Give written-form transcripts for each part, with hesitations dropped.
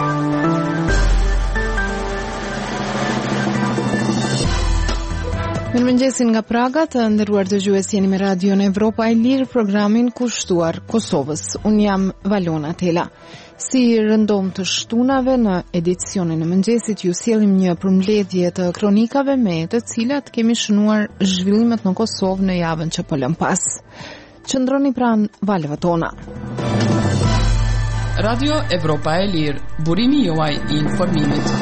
Mirëmëngjesin nga Praga, të nderuar dëgjues, jeni me Radion Evropa e Lirë, programin kushtuar Kosovës. Unë jam Valona Tela. Si rëndom të shtunave në edicionin e mëngjesit, ju sjellim një përmbledhje të kronikave me të cilat kemi shënuar zhvillimet në Kosovë në javën që po lëm pas. Qëndroni pranë valëve tona. Radio Evropa e Lirë, burimi juaj I informimit.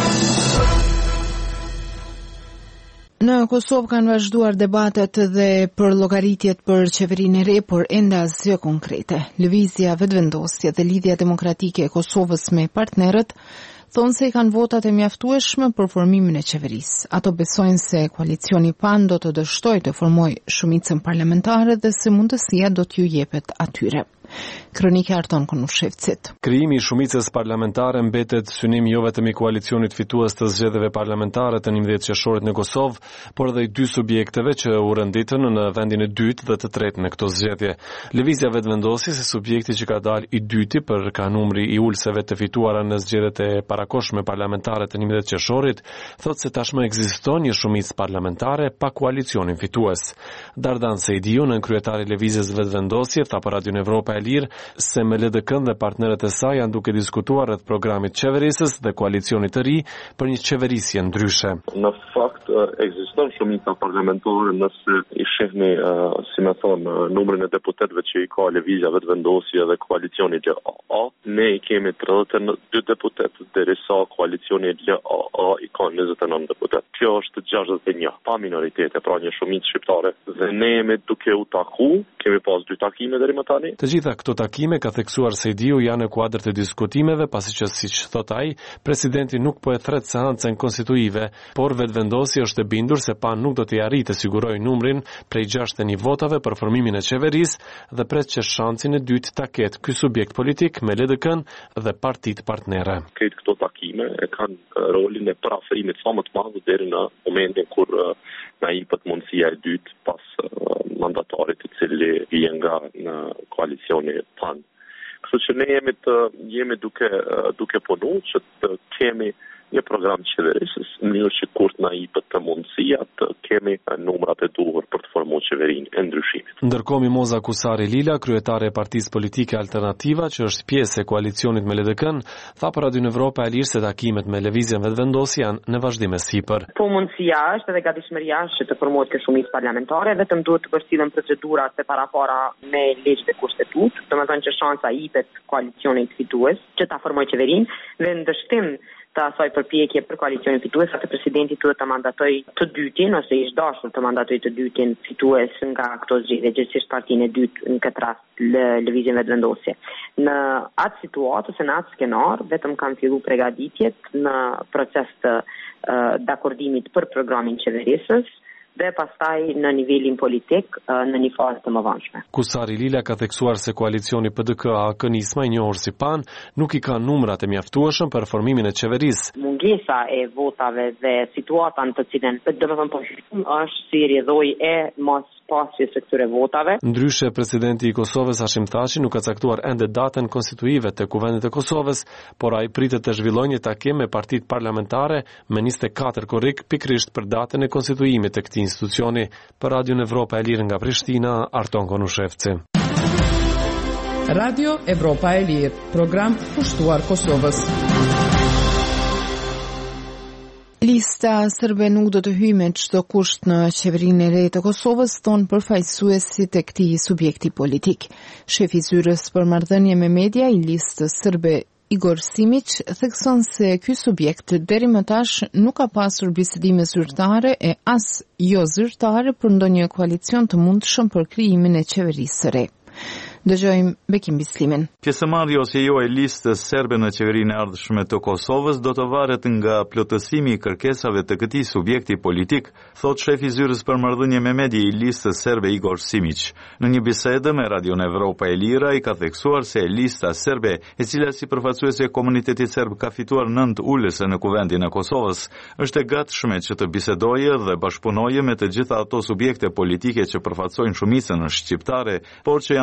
Në Kosovë kanë vazhduar debatet dhe për llogaritjet për qeverinë e re, por ende asgjë konkrete. Lëvizja Vetëvendosje dhe Lidhja Demokratike e Kosovës me partnerët thonë se I kanë votat e mjaftueshme për formimin e qeverisë. Ato besojnë se koalicioni PAN do të dështojë të formojë shumicën parlamentare dhe se mundësia do t'ju jepet atyre. Kronika Arton Konushevcit. Krijimi I shumicës parlamentare mbetet synim jo vetëm I koalicionit fitues të zgjedhjeve parlamentare të 11 qershorit në Kosovë, por edhe I dy subjekteve që u renditën në vendin e dytë dhe të tretë në këto zgjedhje. Lëvizja Vetëvendosje si subjekti që ka dalë I dyti për ka numri I ulseve të fituara në zgjedhjet e parakohshme parlamentare të 11 qershorit, thotë se tashmë ekziston një shumicë parlamentare pa koalicionin fitues. Dardan Sejdiu, kryetari I lëvizjes Vetëvendosje, tha për Radion Evropa e Lirë se me LDK-n dhe partnerët e saj janë duke diskutuar rreth programit qeverisës dhe koalicionit të ri për një qeverisje ndryshe. Në fakt ekziston shumica parlamentare nëse I shihni si më thonë numrin e deputetëve që I ka lëvizja Vetëvendosje dhe koalicioni LAA, ne I kemi 32 deputetë derisa koalicioni LAA I ka 29 deputetë. Kjo është 61 pa minoritete, pra një shumicë shqiptare dhe ne jemi duke u taku, kemi pas 2 takime deri më tani. Të gjitha këto takime, ka theksuar Sejdiu, janë në kuadër të diskutimeve, pasi që siç thot ai, presidenti nuk po e thret seancën konstituive, por Vetëvendosje është e bindur se PAN nuk do të arrijë të sigurojë numrin prej 61 votave për formimin e qeverisë dhe pret që shancin e dytë ta ketë ky subjekt politik me LDK-n dhe partitë partnere. Këtë këto takime e kanë rolin e parafrimit sa më të madh deri në momentin kur na jepet mundësia e dytë pas mandatarit I cili vjen nga në koalicioni PAN. Kështu që ne jemi duke punu që të kemi një program qeverisës në mënyrë që kur na jepet të mundësia të kemi numrat e duhur për të formuar qeverinë e ndryshimit. Ndërkohë Mimoza Kusari Lila, kryetare e Partisë Politike Alternativa, që është pjesë e koalicionit me LDK-n, tha për Radion Evropa e Lirë se takimet me lëvizjen Vetëvendosje janë në vazhdim e sipër. Po mundësia është edhe gatishmëria është që të formohet kjo shumicë parlamentare, vetëm duhet të përcillen procedurat e parapara me ligj dhe kushtetutë, domethënë që shansa I jepet koalicionit fitues që ta formojë qeverinë dhe ndështim të asaj përpjekje për koalicionin fitues, atë presidenti duhet të mandatoj të dytin ose I dashur të mandatoj të dytin fitues nga këto zgjedhje, gjithsesi partinë e dytë në këtë rast lëvizjen Vetëvendosje. Në atë situatë ose në atë skenar, vetëm kanë filluar përgatitjet në proces të dakordimit për programin qeverisës dhe pastaj në nivelin politik në një fazë të mëvanshme. Kusari Lila ka theksuar se koalicioni PDK-AK Nisma, I njohur si PAN, nuk I ka numrat e mjaftueshëm për formimin e qeverisë. Mungesa e votave dhe situata në të cilën domethënë po është si rrjedhoi e mos pasjes së këtyre votave. Ndryshe, presidenti I Kosovës Hashim Thaçi nuk ka caktuar ende datën konstituive të Kuvendit të Kosovës, por ai pritet të zhvillojë një takim me partitë parlamentare me 24 korrik pikërisht për datën e konstituimit të këtij institucioni. Për Radion Evropa e Lirë nga Prishtina, Arton Konushevci. Radio Evropa e Lirë, program kushtuar Kosovës. Lista sërbe nuk do të hyjë me çdo kusht në qeverinë e re të Kosovës, thonë përfaqësuesit e këtij subjekti politik. Shefi I zyrës për marrëdhënie me media I listës sërbe Igor Simić thekson se ky subjekt deri më tash nuk ka pasur bisedime zyrtare e as jo zyrtare për ndonjë koalicion të mundshëm për krijimin e qeverisë së re. Dëgjojmë Bekim Bislimin. Pjesëmarrja ose jo e listës serbe në qeverinë e ardhshme të Kosovës do të varet nga plotësimi I kërkesave të këtij subjekti politik, thot shefi I zyrës për marrëdhënie me media I listës serbe Igor Simić. Në një bisedë me Radion Evropa e Lira I ka theksuar se lista serbe, e cila si përfaqësuese e komunitetit serb ka fituar 9 ulëse në Kuvendin e Kosovës, është e gatshme që të bisedojë dhe bashkëpunojë me të gjitha ato subjekte politike që përfaqësojnë shumicën shqiptare, por që janë të gatshme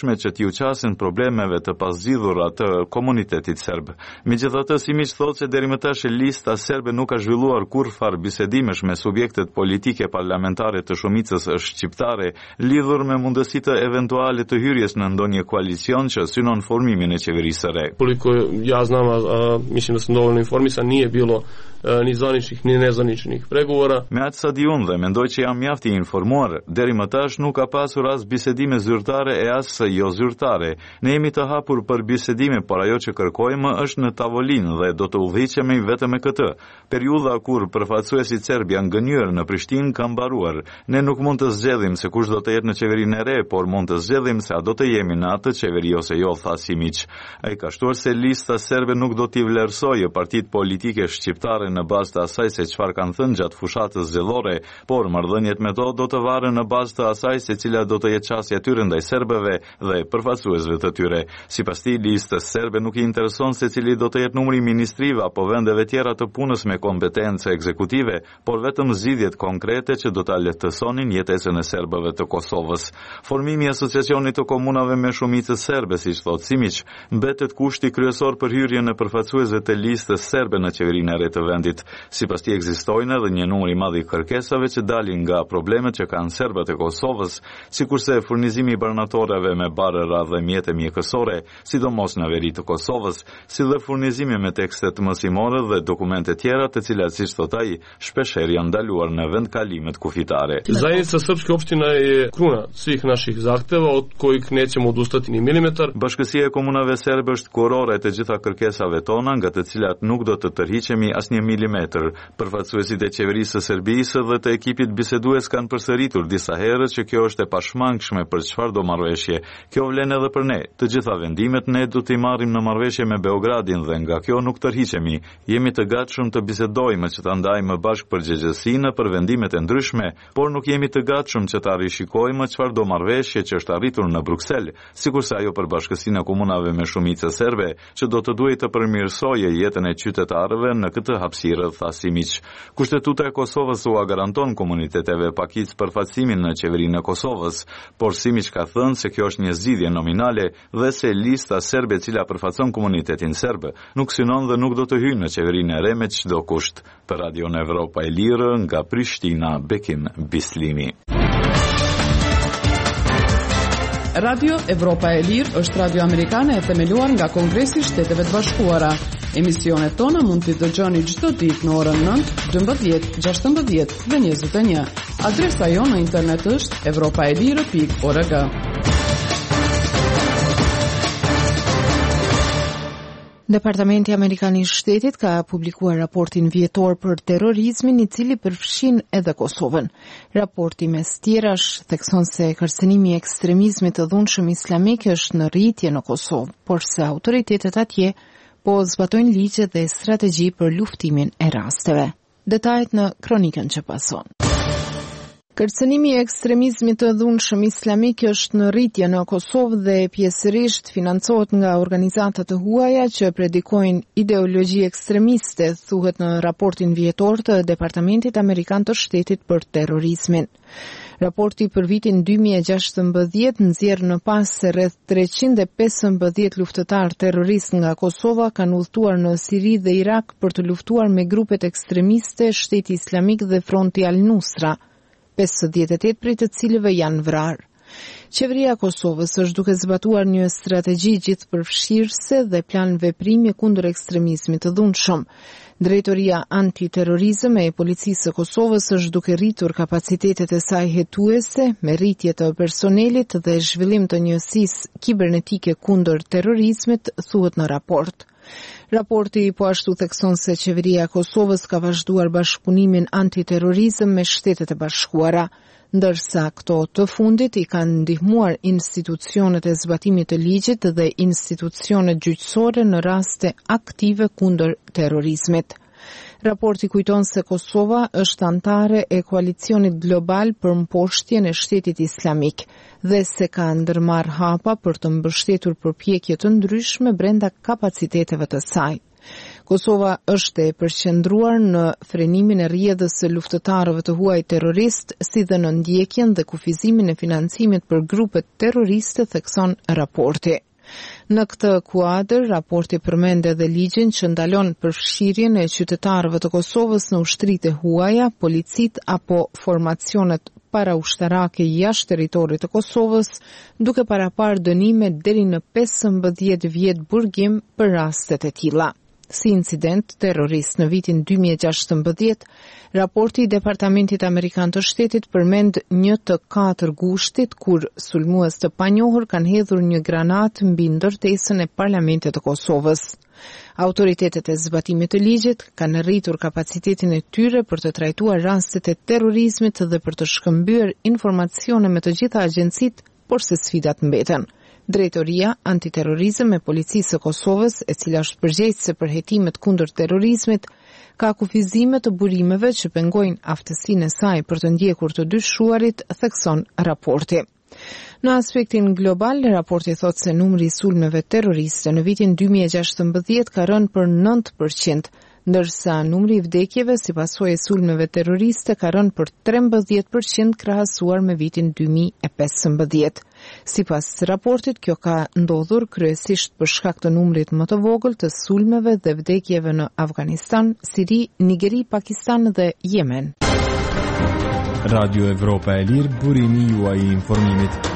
rëndësishme që t'ju qasin problemeve të pazgjidhura të komunitetit serb. Megjithatë, Simić thotë se deri më tash lista serbe nuk ka zhvilluar kurrfar bisedimesh me subjektet politike parlamentare të shumicës shqiptare lidhur me mundësitë eventuale të hyrjes në ndonjë koalicion që synon formimin e qeverisë së re. Koliko ja znam, mislim da sam dovoljno informisan, nije bilo ni zvaničnih ni nezvaničnih pregovora. Me atë sa di unë dhe mendoj që jam mjaft i informuar, deri më tash nuk ka pasur as bisedime zyrtare e as jo zyrtare. Ne jemi të hapur për bisedime, por ajo që kërkojmë është në tavolinë dhe do të udhëhiqemi vetëm me këtë. Periudha kur përfaqësuesit serb janë gënjur në Prishtinë ka mbaruar. Ne nuk mund të zgjedhim se kush do të jetë në qeverinë e re, por mund të zgjedhim se a do të jemi në atë qeveri ose jo, tha Simić. Ai ka shtuar se lista serbe nuk do t'i vlerësojë partitë politike shqiptare në bazë të asaj se çfarë kanë thënë gjatë fushatës zgjedhore, por marrëdhëniet me to do të varen në bazë të asaj se cila do të jetë çësia e tyre ndaj serbëve dhe përfaqësuesve të tyre. Sipas tij, listës serbe nuk I intereson se cili do të jetë numri I ministrive apo vendeve tjera të punës me kompetencë ekzekutive, por vetëm zgjidhjet konkrete që do ta lehtësonin jetesën e serbëve të Kosovës. Formimi I asociacionit të komunave me shumicë serbe, siç thotë Simić, mbetet kushti kryesor për hyrjen e përfaqësuesve të listës serbe në qeverinë e re të vendit. Sipas tij ekzistojnë edhe një numër I madh I kërkesave që dalin nga problemet që kanë serbët e Kosovës, sikurse furnizimi I barnatoreve me barëra dhe mjete mjekësore, sidomos në veri të Kosovës, si dhe furnizimi me tekste të mësimore dhe dokumente tjera, të cilat, siç thotë ai, shpeshherë janë ndaluar në vendkalimet kufitare. Zajednica Srpske opština je kruna svih naših zahteva od kojih nećemo odustati ni milimetar. Bashkësia e komunave serbe është kurore të gjitha kërkesave tona, nga të cilat nuk do të tërhiqemi asnjë milimetër. Përfaqësuesit e qeverisë së Serbisë dhe të ekipit bisedues kanë përsëritur disa herë që kjo është e pashmangshme për çfarëdo marrëveshje. Kjo vlen edhe për ne. Të gjitha vendimet ne do t'i marrim në marrëveshje me Beogradin dhe nga kjo nuk tërhiqemi. Jemi të gatshëm të bisedojmë që ta ndajmë bashkë përgjegjësinë për vendimet e ndryshme, por nuk jemi të gatshëm që ta rishikojmë çfarëdo marrëveshje që është arritur në Bruksel, sikurse ajo për bashkësinë e komunave me shumicë serbe, që do të duhet të përmirësojë jetën e qytetarëve në këtë hapësirë, tha Simić. Kushtetuta e Kosovës u garanton komuniteteve pakicë përfaqësimin në qeverinë e Kosovës, por Simić ka thënë se kjo është një zgjidhje nominale dhe se lista serbe e cila përfaqëson komunitetin serb nuk synon dhe nuk do të hyjë në qeverinë e re me çdo kusht. Për Radio Evropa e Lirë nga Prishtina, Bekim Bislimi. Radio Evropa e Lirë është radio amerikane e themeluar nga Kongresi I Shteteve të Bashkuara. Emisionet tona mund t'i dëgjoni çdo ditë në orën 9, 12, 16 dhe 21. Adresa jonë në internet është evropaelire.org. Departamenti Amerikan I Shtetit ka publikuar raportin vjetor për terrorizmin I cili përfshin edhe Kosovën. Raporti mes tjerash thekson se kërcënimi I ekstremizmit të dhunshëm islamik është në rritje në Kosovë, por se autoritetet atje po zbatojnë ligje dhe strategji për luftimin e rasteve. Detajet në kronikën që pason. Kërcënimi I ekstremizmit të dhunshëm islamik është në rritje në Kosovë dhe pjesërisht financohet nga organizata të huaja që predikojnë ideologji ekstremiste, thuhet në raportin vjetor të Departamentit Amerikan të Shtetit për terrorizmin. Raporti për vitin 2016 nxjerr në pas se rreth 315 luftëtar terrorist nga Kosova kanë udhëtuar në Siri dhe Irak për të luftuar me grupet ekstremiste Shteti Islamik dhe Fronti Al-Nusra, 58 prej të cilëve janë vrarë. Qeveria e Kosovës është duke zbatuar një strategji gjithëpërfshirëse dhe plan veprimi kundër ekstremizmit të dhunshëm. Drejtoria antiterrorizëm e policisë së Kosovës është duke rritur kapacitetet e saj hetuese me rritje të personelit dhe zhvillim të njësisë kibernetike kundër terrorizmit, thuhet në raport. Raporti po ashtu thekson se qeveria e Kosovës ka vazhduar bashkëpunimin antiterrorizëm me Shtetet e Bashkuara, ndërsa këto të fundit I kanë ndihmuar institucionet e zbatimit të ligjit dhe institucionet gjyqësore në raste aktive kundër terrorizmit. Raporti kujton se Kosova është antare e koalicionit global për mposhtjen e Shtetit Islamik dhe se ka ndërmarr hapa për të mbështetur përpjekje të ndryshme brenda kapaciteteve të saj. Kosova është e përqendruar në frenimin e rrjedhës së luftëtarëve të huaj terrorist, si dhe në ndjekjen dhe kufizimin e financimit për grupet terroriste, thekson raporti. Në këtë kuadër, raporti përmend edhe ligjin që ndalon përfshirjen e qytetarëve të Kosovës në ushtritë e huaja, policit apo formacionet paraushtarake jashtë territorit të Kosovës, duke paraparë dënime deri në 15 vjet burgim për rastet e tilla. Si incident terrorist në vitin 2016, raporti i Departamentit Amerikan të Shtetit përmend 1 të 4 gushtit kur sulmues të panjohur kanë hedhur një granatë mbi ndërtesën e Parlamentit të Kosovës. Autoritetet e zbatimit të ligjit kanë rritur kapacitetin e tyre për të trajtuar rastet e terrorizmit dhe për të shkëmbyer informacione me të gjitha agjencitë, por se sfidat mbeten. Drejtoria antiterrorizëm e Policisë së Kosovës, e cila është përgjegjëse për hetimet kundër terrorizmit, ka kufizime të burimeve që pengojnë aftësinë e saj për të ndjekur të dyshuarit, thekson raporti. Në aspektin global, raporti thotë se numri i sulmeve terroriste në vitin 2016 ka rënë për 9%, ndërsa numri i vdekjeve si pasojë e sulmeve terroriste ka rënë për 13% krahasuar me vitin 2015. Sipas raportit, kjo ka ndodhur kryesisht për shkak të numrit më të vogël të sulmeve dhe vdekjeve në Afganistan, Siri, Nigeri, Pakistan dhe Yemen. Radio Evropa e Lirë, burimi juaj i informimit.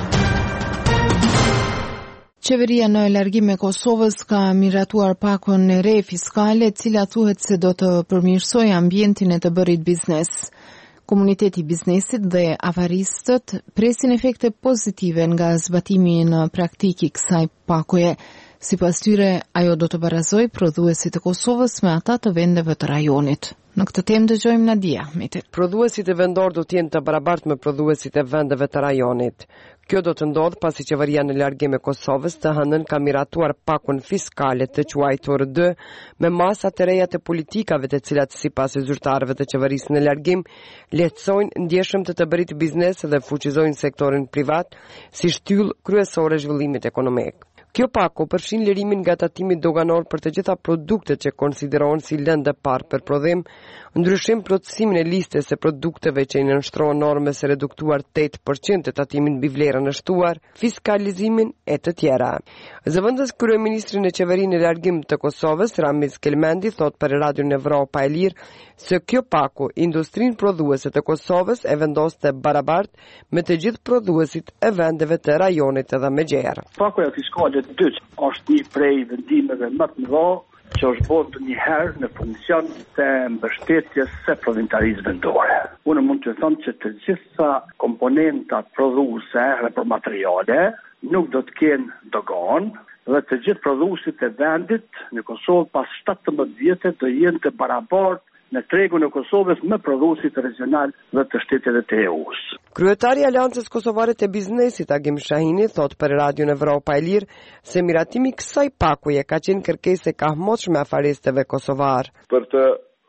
Qeveria në largim e Kosovës ka miratuar pakon e re fiskale, cila thuhet se do të përmirësojë ambientin e të bërit biznes. Komuniteti i biznesit dhe avaristët presin efekte pozitive nga zbatimi në praktikë i kësaj pakoje. Sipas tyre, ajo do të barazojë prodhuesit e Kosovës me ata të vendeve të rajonit. Në këtë temë dëgjojmë Nadia Ahmeti. Prodhuesit e vendor do të jenë të barabartë me prodhuesit e vendeve të rajonit. Kjo do të ndodhë pasi qeveria në largim e Kosovës të hënën ka miratuar pakun fiskale të quajtur D me masat e reja të politikave të cilat sipas zyrtarëve të qeverisë në largim lehtësojnë ndjeshëm të bërit biznes dhe fuqizojnë sektorin privat si shtyllë kryesore zhvillimit ekonomik. Kjo pako përfshin lirimin nga tatimi doganor për të gjitha produktet që konsiderohen si lëndë parë për prodhim, ndryshim plotësimin e listës së produkteve që i nënshtrohen normës së reduktuar 8% të tatimin mbi vlerën e shtuar, fiskalizimin e të tjera. Zëvendës kryeministri në qeverinë e largim të Kosovës, Ramiz Kelmendi, thot për Radion Evropa e Lirë se kjo pako industrinë prodhuese të Kosovës e vendoste barabartë me të gjithë prodhuesit e vendeve të rajonit edhe me gjerë. Pakoja fiskale dyq është një prej vendimeve më të mëdha që është bërë një herë në funksion të mbështetjes së prodhimtarisë vendore. Unë mund të them që të gjitha komponentat prodhuese për materiale nuk do të kenë dogan dhe të gjithë prodhuesit e vendit në Kosovë pas 17 vjetë do jenë të barabartë në tregun e Kosovës me prodhuesit regional dhe të shteteve të EU-s. Kryetari i Aleancës Kosovare të Biznesit, Agim Shahini, thot për Radion Evropa e Lirë se miratimi kësaj pakoje ka qenë kërkesë e kahmoshme afaristëve kosovar. Për të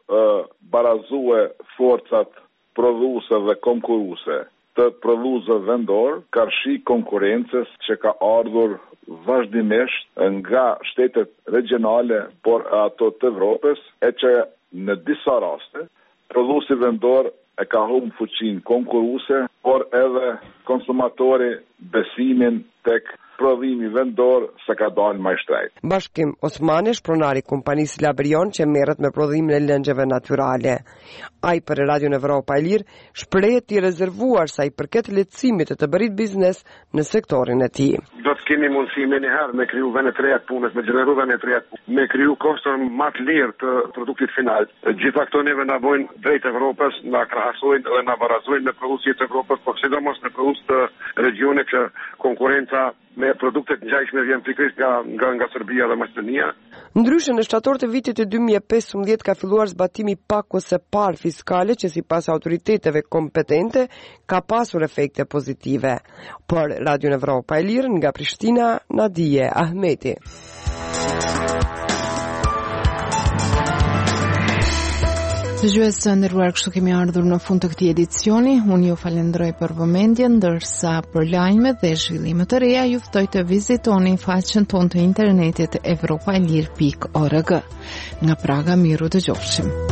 barazuar forcat prodhuese dhe konkurruese të prodhuesve vendor, karshi konkurrencës që ka ardhur vazhdimisht nga shtetet regionale por ato të Evropës e që në disa raste, prodhuesi vendor e ka humbur fuqinë konkurruese, por edhe konsumatori besimin tek prodhimi vendor se ka dalë më shtrejt. Bashkim Osmani është pronari kompanisë Labrion që merret me prodhimin e lëngjeve natyrale. Ai për Radion Evropa e Lirë shprehet i rezervuar sa i përket lehtësimit të bërit biznes në sektorin e tij. Do të kemi mundësi me njëherë me kriju vende të reja të punës, me gjeneru vende të reja të punës, me kriju koston më të lirë të produktit final. Gjitha këto neve na bojnë drejt Evropës, na krahasojnë dhe na barazojnë me prodhuesit të Evropës, por sidomos me prodhues të regionit që konkurenca me produktet ngjashme vjen pikërisht nga Serbia dhe Maqedonia. Ndryshe në shtator të vitit të 2015 ka filluar zbatimi pakos së parë fiskale që sipas autoriteteve kompetente ka pasur efekte pozitive. Por Radio Evropa e Lirë nga Prishtina, Nadia Ahmeti. Dëgjues të nderuar, kështu kemi ardhur në fund të këtij edicioni. Unë ju falenderoj për vëmendjen, ndërsa për lajmet dhe zhvillime të reja ju ftoj të vizitoni faqen tonë të internetit evropaelir.org. Nga Praga, miru dëgjofshim.